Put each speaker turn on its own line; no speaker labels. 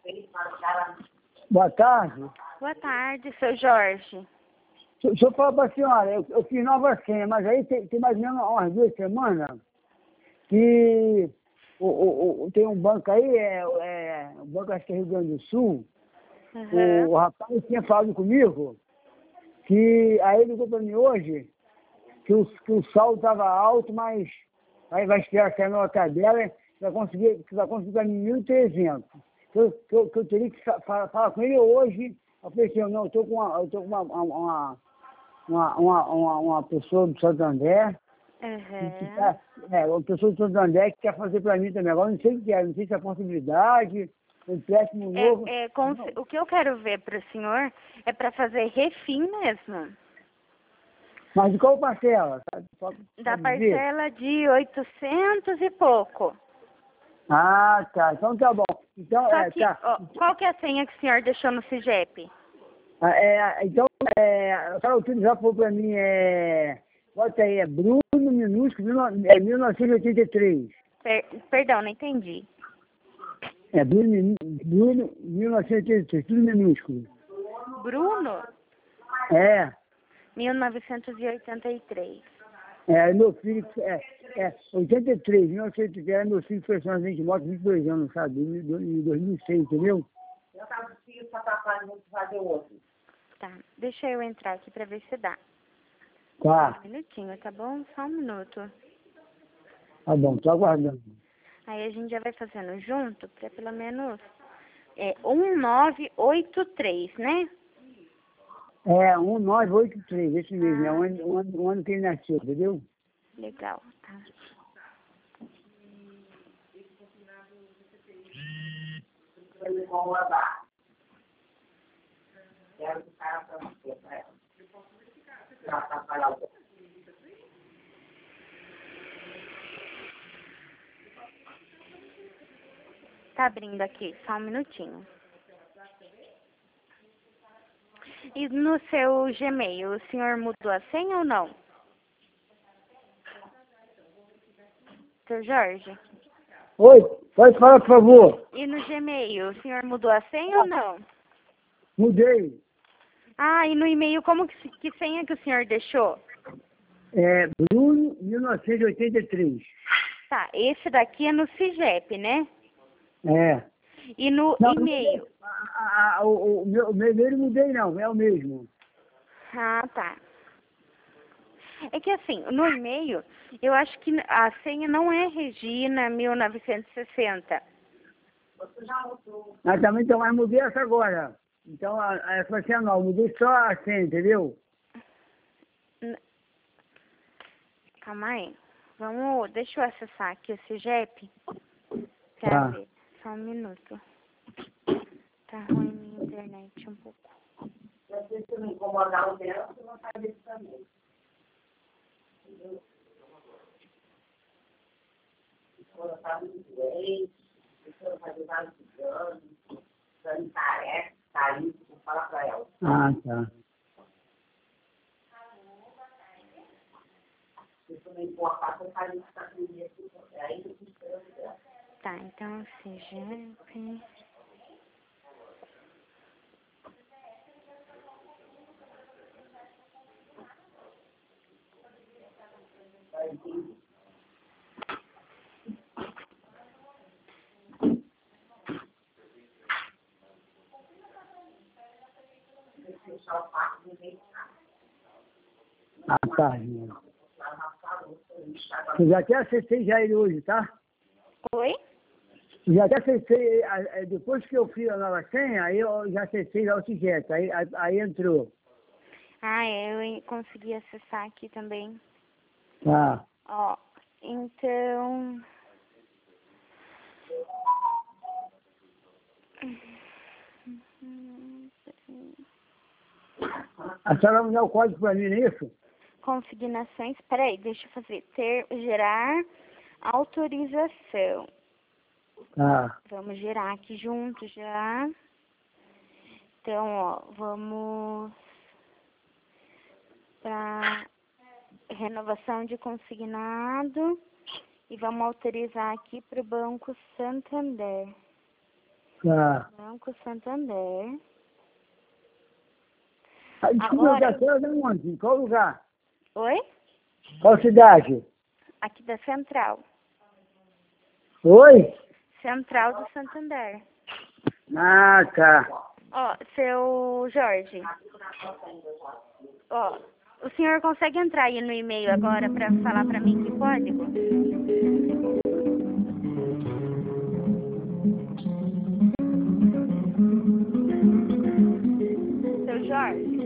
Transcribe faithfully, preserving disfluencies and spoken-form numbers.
Boa tarde.
Boa tarde, seu Jorge.
Deixa eu falar para a senhora, eu, eu fiz nova senha, mas aí tem, tem mais ou menos umas duas semanas que o, o, o, tem um banco aí, é, é, o banco acho que é Rio Grande do Sul,
Uhum.
o, o rapaz tinha falado comigo que aí ele ligou para mim hoje que o, que o saldo estava alto, mas aí vai esperar sair uma tabela, que vai conseguir, que vai conseguir para mim mil e trezentos. Que eu, que, eu, que eu teria que falar, falar com ele hoje. Eu falei assim, não, eu estou com uma, eu tô com uma, uma, uma, uma, uma, uma pessoa do Santo André,
Uhum.
que tá, é, uma pessoa do Santo André que quer fazer para mim também. Agora não sei o que é, não sei se é possibilidade, um empréstimo novo.
É, é, com-
Não,
o que eu quero ver para o senhor é para fazer refim mesmo.
mas de qual parcela? Sabe, pode,
Da
pode dizer?
parcela de oitocentos e pouco.
Ah, tá. Então tá bom. Então,
Só
é,
que,
tá.
ó, qual que é a senha que o senhor deixou no CIGEP?
Ah, é, então, é, a senhora utilizar falou para mim, é, bota aí, é Bruno minúsculo, mil no- é mil novecentos e oitenta e três.
Per- perdão, não entendi.
É Bruno, minu- Bruno mil novecentos e oitenta e três, tudo minúsculo.
Bruno,
É,
mil novecentos e oitenta e três.
é, meu filho, é, é, oitenta e três, mil novecentos e oitenta e três, meu filho foi só de moto, vinte e dois anos, sabe, em dois mil e seis, entendeu?
Tá, deixa eu entrar aqui para ver se dá.
Tá,
Um minutinho, tá bom? Só um minuto.
tá bom, tô aguardando.
Aí a gente já vai fazendo junto, para pelo menos é, um nove oito três, né?
É, um nove oito três, esse mesmo, é o
Ah,
ano, o ano, o ano que ele nasceu, entendeu?
legal, tá. Tá abrindo aqui, só um minutinho. E no seu Gmail, o senhor mudou a senha ou não? Seu Jorge?
Oi, pode falar, por favor.
E no Gmail, o senhor mudou a senha ou não?
Mudei.
Ah, e no e-mail, como que, se- que senha que o senhor deixou?
É, Bruno, mil novecentos e oitenta e três.
Tá, esse daqui é no CIGEP, né?
É.
E no
Não, não mudei.
e-mail?
A- a- o, o meu o meu e-mail não mudei, não. É o mesmo.
Ah, tá. É que assim, no e-mail, eu acho que a senha não é Regina mil novecentos e sessenta.
Mas também então, mas mudei essa agora. Então, a, a, essa aqui é nova. Mudei só a senha, entendeu?
N- Calma aí. Vamos, deixa eu acessar aqui o CIGEP pra
Tá.
ver. Só um minuto. Tá ruim minha internet um pouco.
Ah, tá.
Tá, então CIGEP.
Ah, tá, Regina. Eu já até acessei já ele hoje, tá?
Oi?
Já até acessei, a- a- depois que eu fiz a nova senha, aí eu já acessei já o sujeito. Aí, aí, aí entrou.
Ah, é, eu en- consegui acessar aqui também.
Tá.
Ó, então...
A senhora vai me dar o código para mim, não é isso?
Consignações, peraí, deixa eu fazer. Ter, gerar autorização.
Tá.
Vamos gerar aqui junto já. Então, ó, vamos para renovação de consignado e vamos autorizar aqui para o Banco Santander.
Tá.
Banco Santander.
Ah, desculpa,
Agora-
da senhora é onde? Em qual lugar?
Oi?
Qual cidade?
Aqui da Central.
Oi?
Central do Santander.
Ah, tá.
Ó, seu Jorge. Ó, o senhor consegue entrar aí no e-mail agora para falar para mim que código? Seu Jorge.